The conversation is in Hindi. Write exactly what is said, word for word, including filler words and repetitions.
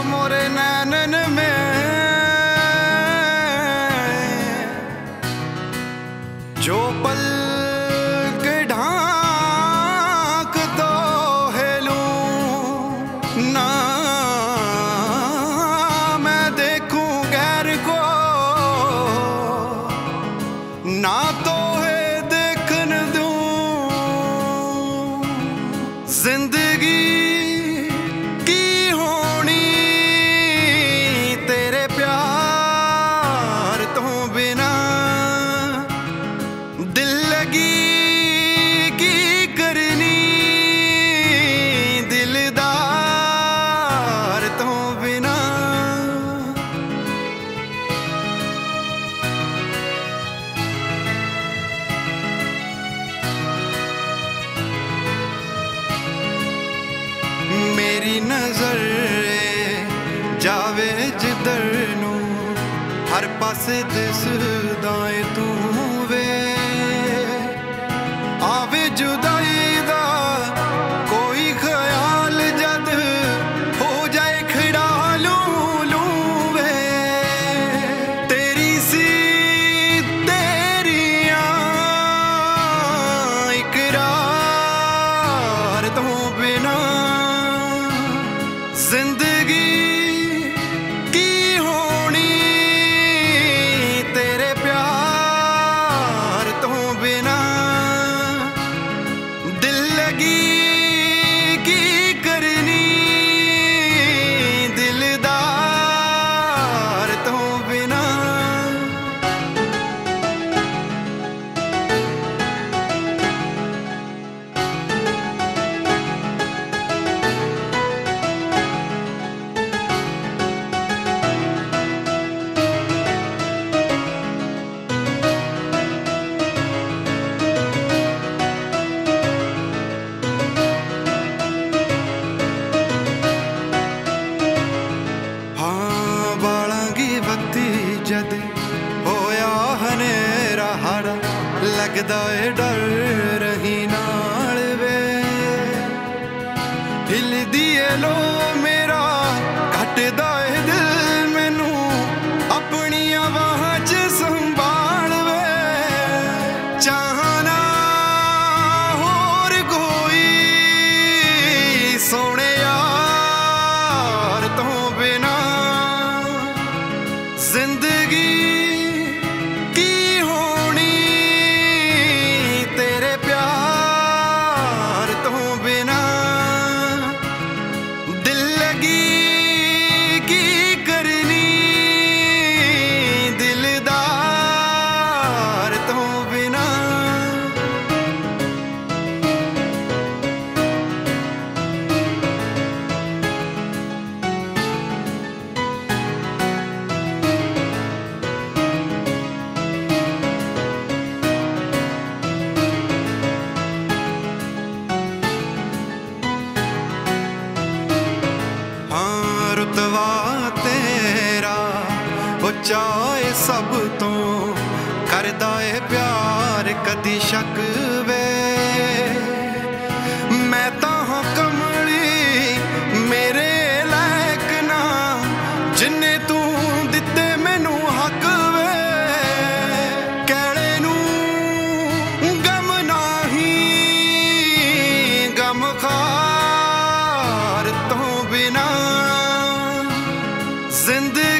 मोरे नैनन में जो पल के ढांक दो हेलूं ना मैं देखूं गैर को ना तो है देखन दूं जिंदगी की होनी तेरे प्यार तो बिना दिल लगी की करनी दिलदार तो बिना मेरी नजर जावे जिधर नू हर पासे दिसदा ऐ तू वे आवे जुदाई दा कोई ख्याल जद हो जाए खड़ा लू लू वे तेरी सी तेरियां इकरार तो बिना जिंदगी की होनी तेरे प्यार तो बिना दिल लगी की करनी दिलदार तो बिना जद होया हनेरा हाड़ा लगदा ए डर रही नाल वे हिलदी ए लो मेरा घटदा ए दिल मैनू अपनी बाहां च संभाल वे चाहना होर कोई सोने यार तो बिना जिंदगी की होनी तेरे प्यार तो बिना दिल लगी की करनी दिलदार तो बिना रुतवा तेरा उच्चा है सब तो करदा है प्यार कदी शक वे मैं तां कमली मेरे लायक ना जिन्ने तू दिते मैनू हक वे कहड़े नू गम नाही गम खार तो बिना जिंदगी